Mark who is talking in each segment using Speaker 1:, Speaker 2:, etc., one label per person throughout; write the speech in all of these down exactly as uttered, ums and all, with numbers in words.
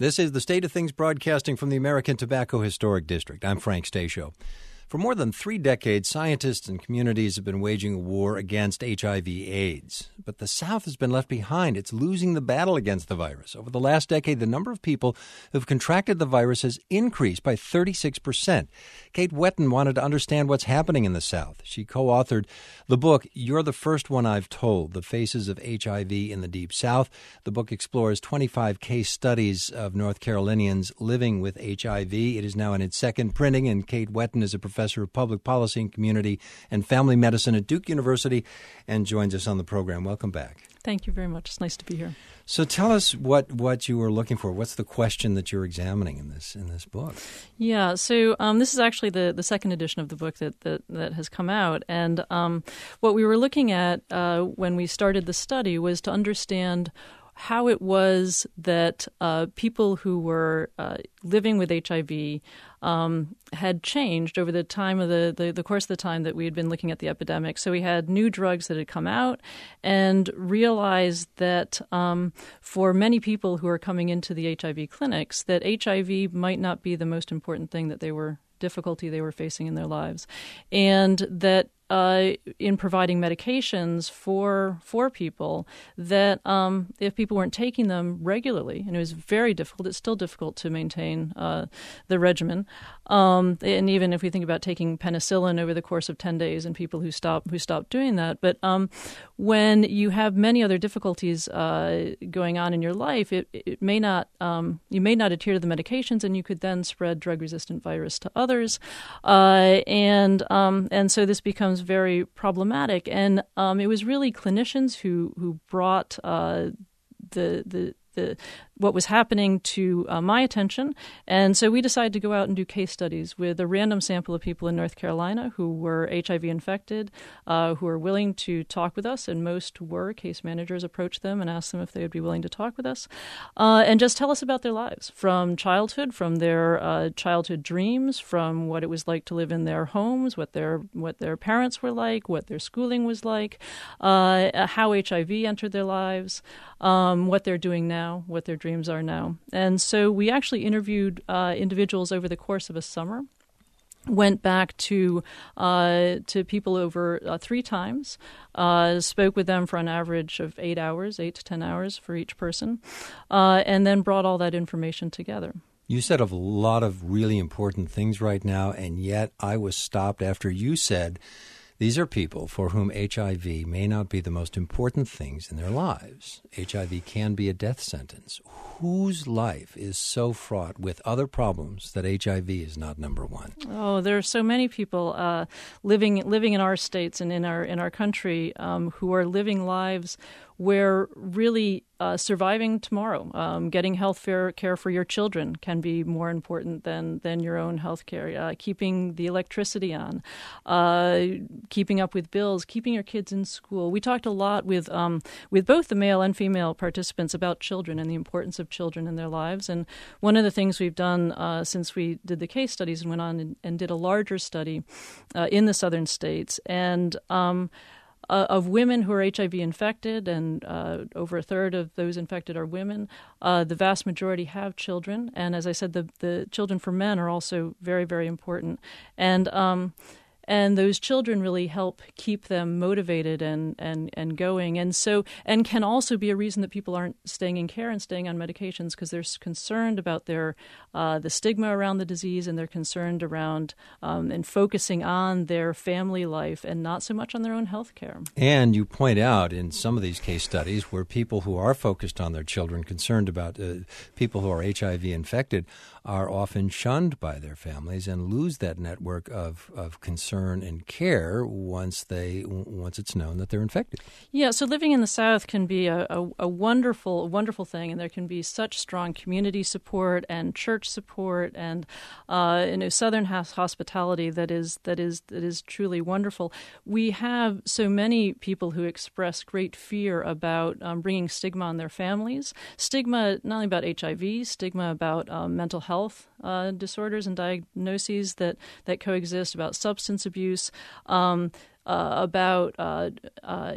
Speaker 1: This is the State of Things broadcasting from the American Tobacco Historic District. I'm Frank Stasio. For more than three decades, scientists and communities have been waging a war against H I V AIDS. But the South has been left behind. It's losing the battle against the virus. Over the last decade, the number of people who've contracted the virus has increased by thirty-six percent. Kate Whetten wanted to understand what's happening in the South. She co-authored the book, You're the First One I've Told, The Faces of H I V in the Deep South. The book explores twenty-five case studies of North Carolinians living with H I V. It is now in its second printing, and Kate Whetten is a professor of public policy and community and family medicine at Duke University and joins us on the program. Welcome back.
Speaker 2: Thank you very much. It's nice to be here.
Speaker 1: So tell us what, what you were looking for. What's the question that you're examining in this in this book?
Speaker 2: Yeah, so um, this is actually the, the second edition of the book that, that, that has come out. And um, what we were looking at uh, when we started the study was to understand how it was that uh, people who were uh, living with H I V um, had changed over the time of the, the, the course of the time that we had been looking at the epidemic. So we had new drugs that had come out and realized that um, for many people who are coming into the H I V clinics, that H I V might not be the most important thing that they were difficulty they were facing in their lives, and that Uh, in providing medications for for people, that um, if people weren't taking them regularly, and it was very difficult, it's still difficult to maintain uh, the regimen. Um, and even if we think about taking penicillin over the course of ten days and people who stop who stop doing that. But um, when you have many other difficulties uh, going on in your life, it, it may not um, you may not adhere to the medications, and you could then spread drug-resistant virus to others. Uh, and um, and so this becomes very problematic, and um, it was really clinicians who who brought uh, the the the what was happening to uh, my attention, and so we decided to go out and do case studies with a random sample of people in North Carolina who were H I V infected, uh, who were willing to talk with us, and most were. Case managers approached them and asked them if they would be willing to talk with us, uh, and just tell us about their lives from childhood, from their uh, childhood dreams, from what it was like to live in their homes, what their what their parents were like, what their schooling was like, uh, how H I V entered their lives, um, what they're doing now, what their dreams are now. And so we actually interviewed uh, individuals over the course of a summer, went back to uh, to people over uh, three times, uh, spoke with them for an average of eight hours, eight to ten hours for each person, uh, and then brought all that information together.
Speaker 1: You said a lot of really important things right now, and yet I was stopped after you said these are people for whom H I V may not be the most important things in their lives. H I V can be a death sentence. Whose life is so fraught with other problems that H I V is not number one?
Speaker 2: Oh, there are so many people uh, living living in our states and in our in our country um, who are living lives where really uh, surviving tomorrow, um, getting health care for your children can be more important than, than your own health care, uh, keeping the electricity on, uh, keeping up with bills, keeping your kids in school. We talked a lot with um, with both the male and female participants about children and the importance of children in their lives. And one of the things we've done uh, since we did the case studies and went on and, and did a larger study uh, in the southern states, and um, Uh, of women who are H I V infected, and uh, over a third of those infected are women. Uh, the vast majority have children, and as I said, the, the children for men are also very, very important. And um, and those children really help keep them motivated and, and, and going. And so, and can also be a reason that people aren't staying in care and staying on medications because they're concerned about their uh, the stigma around the disease, and they're concerned around um, and focusing on their family life and not so much on their own health care.
Speaker 1: And you point out in some of these case studies where people who are focused on their children, concerned about uh, people who are H I V infected, are often shunned by their families and lose that network of, of concern and care once they once it's known that they're infected.
Speaker 2: Yeah, so living in the South can be a, a, a wonderful, wonderful thing, and there can be such strong community support and church support and uh, you know Southern hospitality that is that is that is truly wonderful. We have so many people who express great fear about um, bringing stigma on their families, stigma not only about H I V, stigma about um, mental health. health uh, disorders and diagnoses that, that coexist, about substance abuse, um, uh, about uh, uh,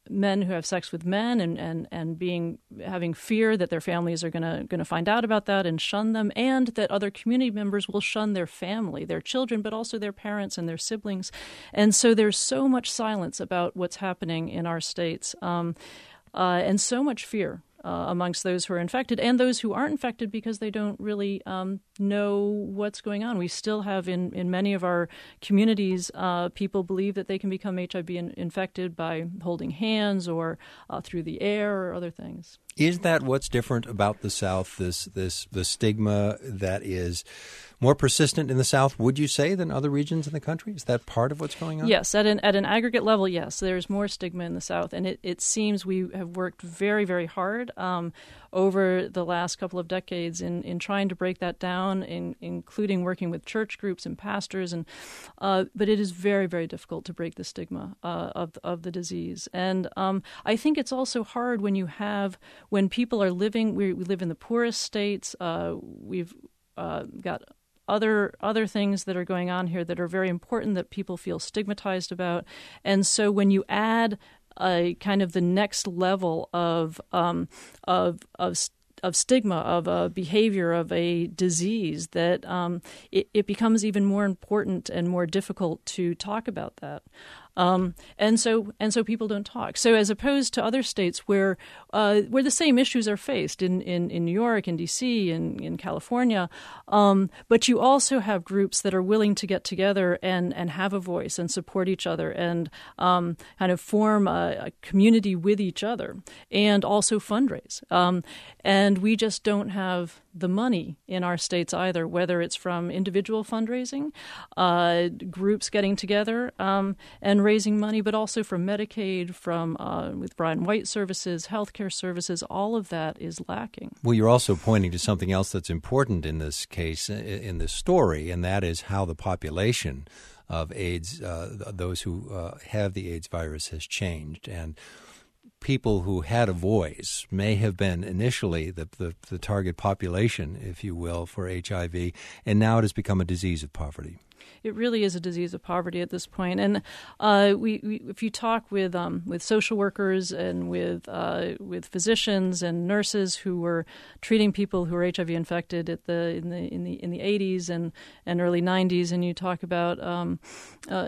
Speaker 2: men who have sex with men and, and, and being having fear that their families are going to going to find out about that and shun them, and that other community members will shun their family, their children, but also their parents and their siblings. And so there's so much silence about what's happening in our states, um, uh, and so much fear Uh, amongst those who are infected and those who aren't infected because they don't really um, know what's going on. We still have in, in many of our communities, uh, people believe that they can become H I V in, infected by holding hands or uh, through the air or other things.
Speaker 1: Is that what's different about the South, this this the stigma that is more persistent in the South, would you say, than other regions in the country? Is that part of what's going on?
Speaker 2: Yes, at an at an aggregate level, yes. There's more stigma in the South, and it, it seems we have worked very, very hard um, over the last couple of decades in, in trying to break that down, in, including working with church groups and pastors. And uh, but it is very, very difficult to break the stigma uh, of of the disease. And um, I think it's also hard when you have when people are living. We, we live in the poorest states. Uh, we've uh, got other other things that are going on here that are very important that people feel stigmatized about. And so when you add a kind of the next level of um, of of of stigma, of a behavior, of a disease, that um, it, it becomes even more important and more difficult to talk about that. Um, and so and so people don't talk. So as opposed to other states where uh, where the same issues are faced in, in, in New York, in D C, in, in California, um, but you also have groups that are willing to get together and, and have a voice and support each other and um, kind of form a, a community with each other and also fundraise. Um, and we just don't have the money in our states either, whether it's from individual fundraising, uh, groups getting together um, and raising money, but also from Medicaid, from uh, with Brian White services, healthcare services. All of that is lacking.
Speaker 1: Well, you're also pointing to something else that's important in this case, in this story, and that is how the population of AIDS, uh, those who uh, have the AIDS virus, has changed. And people who had a voice may have been initially the, the, the target population, if you will, for H I V, and now it has become a disease of poverty.
Speaker 2: It really is a disease of poverty at this point. And uh, we, we, if you talk with um, with social workers and with uh, with physicians and nurses who were treating people who were H I V infected at the in the in the in the eighties and, and early nineties, and you talk about um, uh,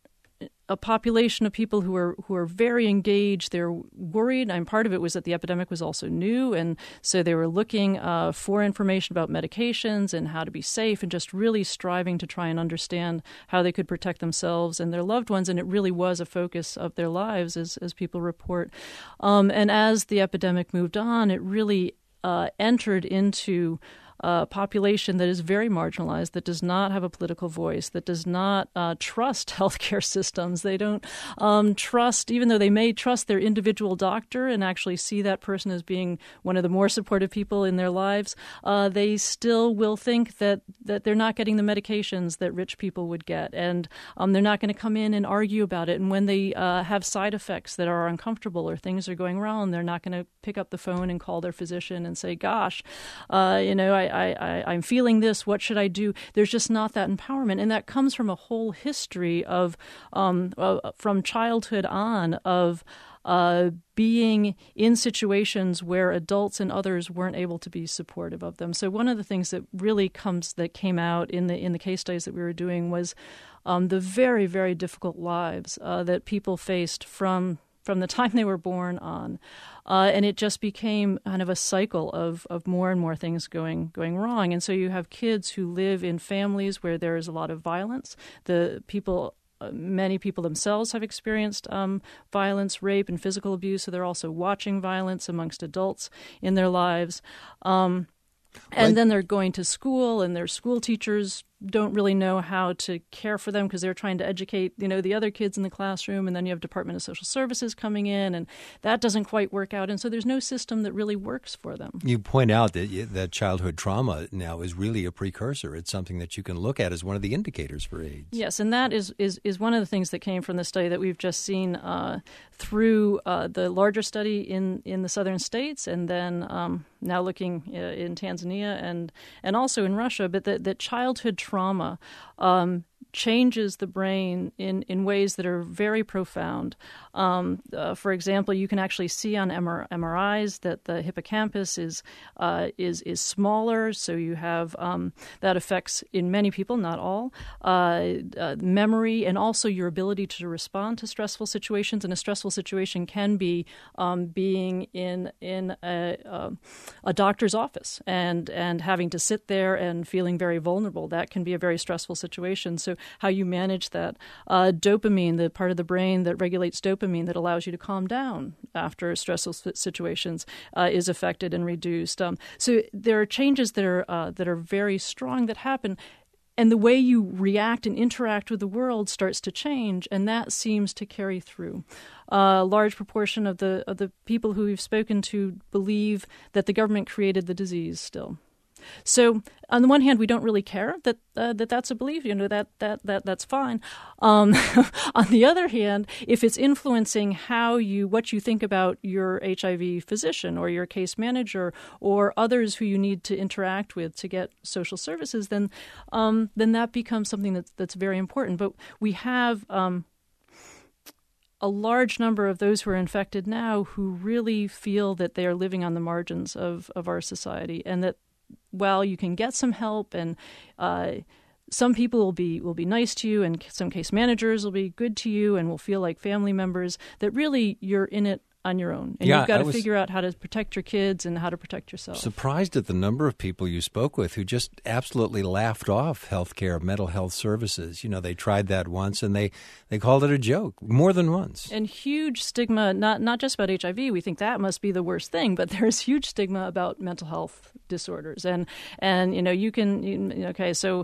Speaker 2: a population of people who are who are very engaged. They're worried, and part of it was that the epidemic was also new, and so they were looking uh, for information about medications and how to be safe, and just really striving to try and understand how they could protect themselves and their loved ones. And it really was a focus of their lives, as as people report. Um, and as the epidemic moved on, it really uh, entered into a population that is very marginalized, that does not have a political voice, that does not uh, trust healthcare systems. They don't um, trust, even though they may trust their individual doctor and actually see that person as being one of the more supportive people in their lives, uh, they still will think that, that they're not getting the medications that rich people would get. And um, they're not going to come in and argue about it. And when they uh, have side effects that are uncomfortable or things are going wrong, they're not going to pick up the phone and call their physician and say, gosh, uh, you know, I I, I, I'm feeling this. What should I do? There's just not that empowerment. And that comes from a whole history of, um, uh, from childhood on, of uh, being in situations where adults and others weren't able to be supportive of them. So one of the things that really comes, that came out in the in the case studies that we were doing was um, the very, very difficult lives uh, that people faced from from the time they were born on. Uh, and it just became kind of a cycle of, of more and more things going going wrong. And so you have kids who live in families where there is a lot of violence. The people, uh, many people themselves have experienced um, violence, rape, and physical abuse. So they're also watching violence amongst adults in their lives. Um, and
Speaker 1: right.
Speaker 2: Then they're going to school, and their school teachers don't really know how to care for them because they're trying to educate, you know, the other kids in the classroom, and then you have Department of Social Services coming in, and that doesn't quite work out. And so there's no system that really works for them.
Speaker 1: You point out that that childhood trauma now is really a precursor. It's something that you can look at as one of the indicators for AIDS.
Speaker 2: Yes, and that is is, is one of the things that came from the study that we've just seen uh, through uh, the larger study in, in the southern states, and then um, now looking uh, in Tanzania and, and also in Russia, but that, that childhood trauma um, changes the brain in, in ways that are very profound. Um, uh, for example, you can actually see on M R Is that the hippocampus is uh, is is smaller, so you have um, that affects in many people, not all, uh, uh, memory and also your ability to respond to stressful situations. And a stressful situation can be um, being in in a, a, a doctor's office and and having to sit there and feeling very vulnerable. That can be a very stressful situation. So how you manage that. Uh, dopamine, the part of the brain that regulates dopamine that allows you to calm down after stressful situations, uh, is affected and reduced. Um, so there are changes that are uh, that are very strong that happen. And the way you react and interact with the world starts to change, and that seems to carry through. Uh, a large proportion of the of the people who we've spoken to believe that the government created the disease still. So on the one hand, we don't really care that uh, that that's a belief. You know, that that that that's fine. Um, on the other hand, if it's influencing how you what you think about your H I V physician or your case manager or others who you need to interact with to get social services, then um, then that becomes something that's that's very important. But we have um, a large number of those who are infected now who really feel that they are living on the margins of, of our society, and that while you can get some help and uh, some people will be will be nice to you and some case managers will be good to you and will feel like family members, that really you're in it on your own. And
Speaker 1: yeah,
Speaker 2: you've got
Speaker 1: I
Speaker 2: to
Speaker 1: was
Speaker 2: figure out how to protect your kids and how to protect yourself.
Speaker 1: Surprised at the number of people you spoke with who just absolutely laughed off healthcare, mental health services. You know, they tried that once and they, they called it a joke more than once.
Speaker 2: And huge stigma, not not just about H I V. We think that must be the worst thing, but there's huge stigma about mental health disorders. And, and you know, you can, you, okay, so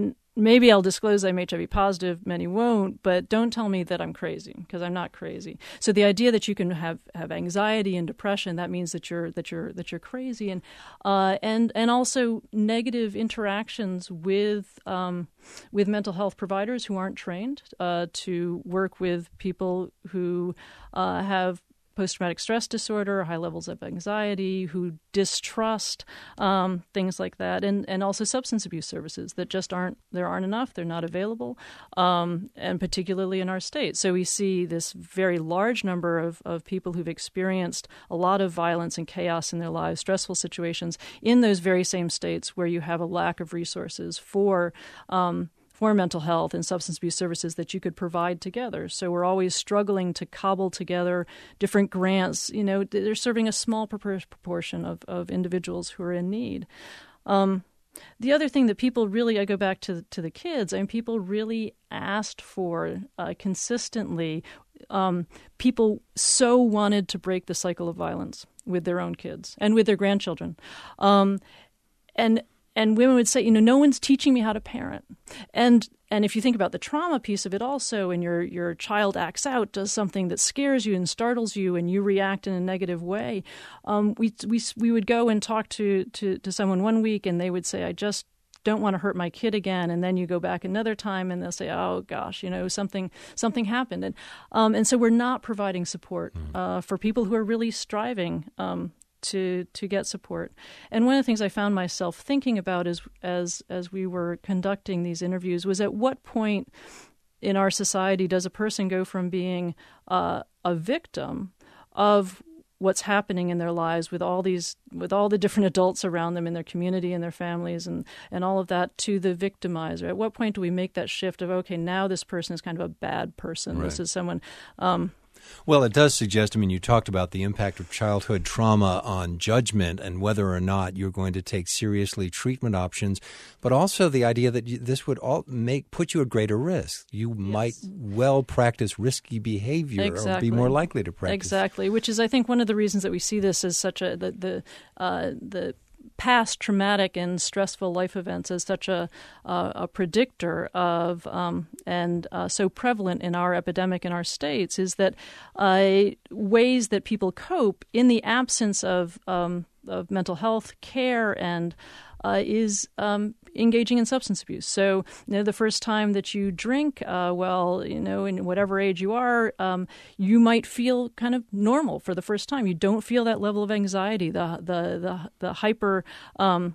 Speaker 2: maybe I'll disclose I'm H I V positive, many won't, but don't tell me that I'm crazy, because I'm not crazy. So the idea that you can have, have anxiety and depression, that means that you're that you're that you're crazy, and uh, and and also negative interactions with um, with mental health providers who aren't trained uh, to work with people who uh, have post-traumatic stress disorder, high levels of anxiety, who distrust, um, things like that, and, and also substance abuse services that just aren't, there aren't enough, they're not available, um, and particularly in our state. So we see this very large number of, of people who've experienced a lot of violence and chaos in their lives, stressful situations, in those very same states where you have a lack of resources for um, for mental health and substance abuse services that you could provide together. So we're always struggling to cobble together different grants. You know, they're serving a small proportion of, of individuals who are in need. Um, the other thing that people really, I go back to to the kids, I mean, people really asked for uh, consistently, um, people so wanted to break the cycle of violence with their own kids and with their grandchildren. Um, and And women would say, you know, no one's teaching me how to parent. And and if you think about the trauma piece of it also, and your your child acts out, does something that scares you and startles you, and you react in a negative way, um, we we we would go and talk to, to, to someone one week, and they would say, I just don't want to hurt my kid again. And then you go back another time, and they'll say, oh gosh, you know, something something happened. And um, and so we're not providing support uh, for people who are really striving Um, to to get support. And one of the things I found myself thinking about as as as we were conducting these interviews was, at what point in our society does a person go from being uh, a victim of what's happening in their lives with all these with all the different adults around them in their community and their families and and all of that, to the victimizer? At what point do we make that shift of, okay, now this person is kind of a bad person.
Speaker 1: Right.
Speaker 2: This is someone um
Speaker 1: Well, it does suggest, I mean, you talked about the impact of childhood trauma on judgment and whether or not you're going to take seriously treatment options, but also the idea that you, this would all make put you at greater risk. You yes. might well practice risky behavior
Speaker 2: exactly.
Speaker 1: or be more likely to practice.
Speaker 2: Exactly, which is, I think, one of the reasons that we see this as such a, the, the, uh, the past traumatic and stressful life events as such a uh, a predictor of um, and uh, so prevalent in our epidemic in our states, is that uh, ways that people cope in the absence of um, of mental health care and uh, is um, engaging in substance abuse. So, you know, the first time that you drink, uh, well, you know, in whatever age you are, um, you might feel kind of normal for the first time. You don't feel that level of anxiety, the the the, the hyper um,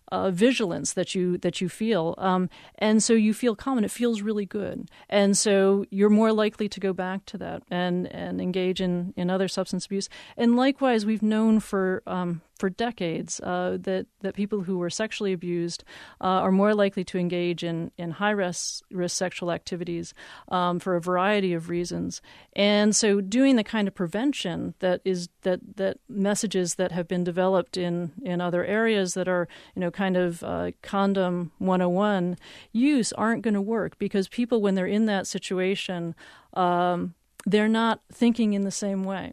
Speaker 2: uh, vigilance that you that you feel, um, and so you feel calm, and it feels really good, and so you're more likely to go back to that and and engage in, in other substance abuse. And likewise, we've known for um, for decades uh, that that people who were sexually abused uh, are more likely to engage in in high risk risk sexual activities um, for a variety of reasons. And so, doing the kind of prevention that is that that messages that have been developed in in other areas that are, you know, kind of uh, condom one oh one use aren't going to work, because people, when they're in that situation, um, they're not thinking in the same way.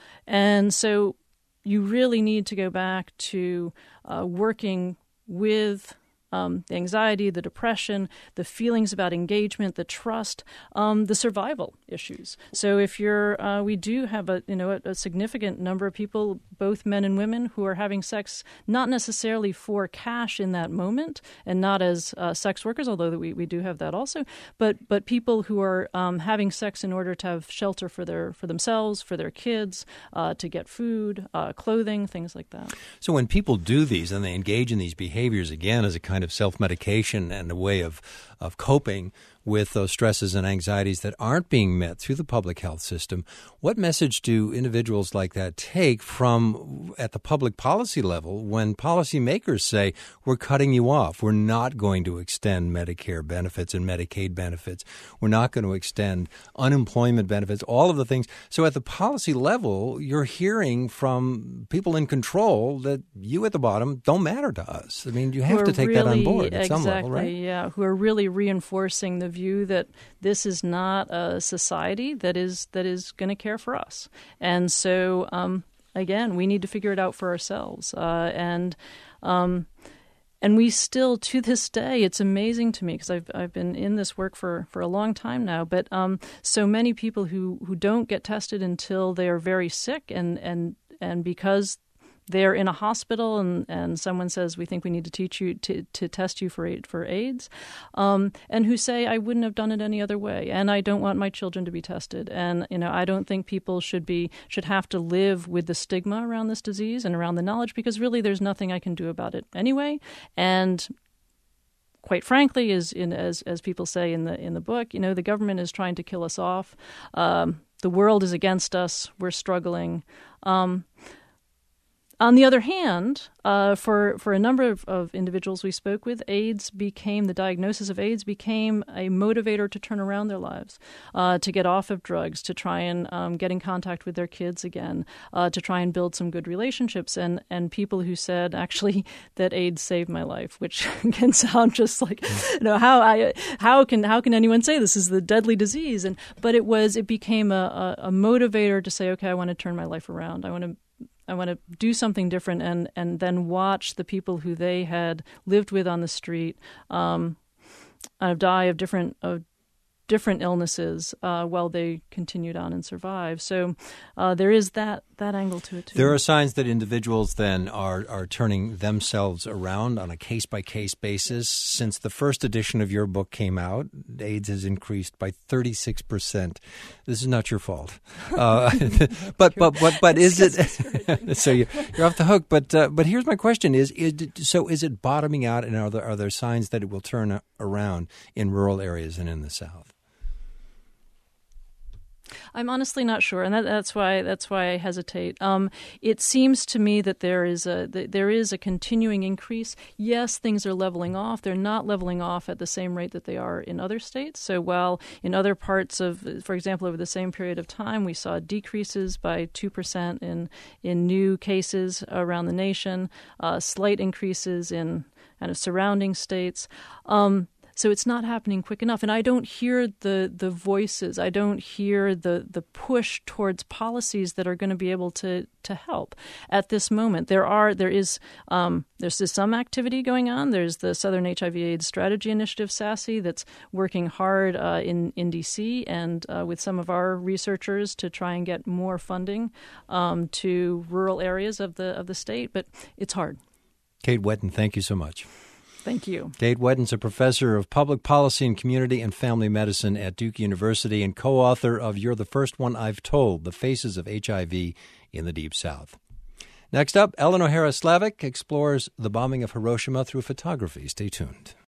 Speaker 2: And so you really need to go back to uh, working with um, the anxiety, the depression, the feelings about engagement, the trust, um, the survival issues. So if you're, uh, we do have a you know a, a significant number of people, both men and women, who are having sex not necessarily for cash in that moment, and not as uh, sex workers, although we, we do have that also, but but people who are um, having sex in order to have shelter for their for themselves, for their kids, uh, to get food, uh, clothing, things like that.
Speaker 1: So when people do these and they engage in these behaviors, again, as a kind of self-medication and a way of of coping with those stresses and anxieties that aren't being met through the public health system, what message do individuals like that take from at the public policy level when policymakers say, we're cutting you off, we're not going to extend Medicare benefits and Medicaid benefits, we're not going to extend unemployment benefits, all of the things. So at the policy level, you're hearing from people in control that you at the bottom don't matter to us. I mean, you have to take
Speaker 2: really,
Speaker 1: that on board at
Speaker 2: exactly,
Speaker 1: some level, right?
Speaker 2: Yeah, who are really reinforcing the view that this is not a society that is that is going to care for us. And so, um, again, we need to figure it out for ourselves. Uh, and um, and we still, to this day, it's amazing to me, because I've I've been in this work for, for a long time now, but um, so many people who, who don't get tested until they are very sick, and and, and because they're in a hospital and, and someone says, we think we need to teach you to, to test you for for AIDS, um, and who say, I wouldn't have done it any other way, and I don't want my children to be tested. And, you know, I don't think people should be should have to live with the stigma around this disease and around the knowledge, because really there's nothing I can do about it anyway. And quite frankly, as in as as people say in the in the book, you know, the government is trying to kill us off. Um, the world is against us. We're struggling. Um, On the other hand, uh, for, for a number of, of individuals we spoke with, AIDS became, the diagnosis of AIDS became a motivator to turn around their lives, uh, to get off of drugs, to try and um, get in contact with their kids again, uh, to try and build some good relationships. And, and people who said, actually, that AIDS saved my life, which can sound just like, you know, how I how can how can anyone say this is the deadly disease? And but it was it became a, a, a motivator to say, okay, I want to turn my life around. I want to I want to do something different, and, and then watch the people who they had lived with on the street um, uh, die of different of different illnesses uh, while they continued on and survived. So uh, there is that that angle to it too.
Speaker 1: There are signs that individuals then are, are turning themselves around on a case-by-case basis. Since the first edition of your book came out, AIDS has increased by thirty-six percent. This is not your fault. Uh, but, but, but, but is it – so you're, you're off the hook. But uh, but here's my question. Is, is So is it bottoming out, and are there, are there signs that it will turn around in rural areas and in the South?
Speaker 2: I'm honestly not sure, and that, that's why that's why I hesitate. Um, it seems to me that there is a that there is a continuing increase. Yes, things are leveling off. They're not leveling off at the same rate that they are in other states. So while in other parts of, for example, over the same period of time, we saw decreases by two percent in in new cases around the nation, uh, slight increases in kind of surrounding states. Um, So it's not happening quick enough. And I don't hear the the voices. I don't hear the, the push towards policies that are going to be able to, to help at this moment. There are there is um, there's some activity going on. There's the Southern H I V AIDS Strategy Initiative, SASI, that's working hard uh, in, in D C and uh, with some of our researchers to try and get more funding um, to rural areas of the of the state. But it's hard.
Speaker 1: Kate Whetton, thank you so much.
Speaker 2: Thank you.
Speaker 1: Kate Whetton's a professor of public policy and community and family medicine at Duke University and co-author of You're the First One I've Told, The Faces of H I V in the Deep South. Next up, Ellen O'Hara Slavic explores the bombing of Hiroshima through photography. Stay tuned.